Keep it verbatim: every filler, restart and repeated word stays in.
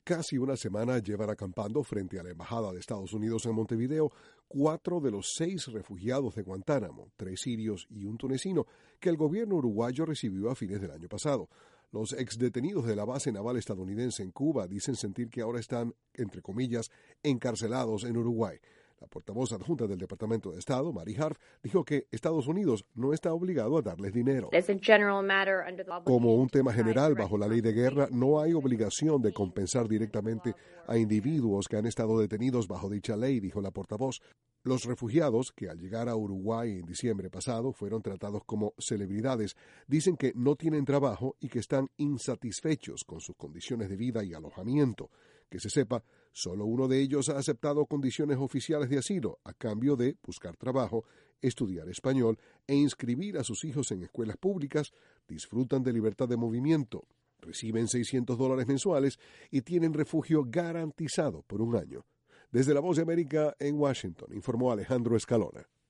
casi una semana llevan acampando frente a la Embajada de Estados Unidos en Montevideo cuatro de los seis refugiados de Guantánamo, tres sirios y un tunecino, que el gobierno uruguayo recibió a fines del año pasado. Los exdetenidos de la base naval estadounidense en Cuba dicen sentir que ahora están, entre comillas, encarcelados en Uruguay. La portavoz adjunta del Departamento de Estado, Mary Harf, dijo que Estados Unidos no está obligado a darles dinero. Como un tema general, bajo la ley de guerra, no hay obligación de compensar directamente a individuos que han estado detenidos bajo dicha ley, dijo la portavoz. Los refugiados, que al llegar a Uruguay en diciembre pasado fueron tratados como celebridades, dicen que no tienen trabajo y que están insatisfechos con sus condiciones de vida y alojamiento. Que se sepa, solo uno de ellos ha aceptado condiciones oficiales de asilo a cambio de buscar trabajo, estudiar español e inscribir a sus hijos en escuelas públicas, disfrutan de libertad de movimiento, reciben seiscientos dólares mensuales y tienen refugio garantizado por un año. Desde La Voz de América en Washington, informó Alejandro Escalona.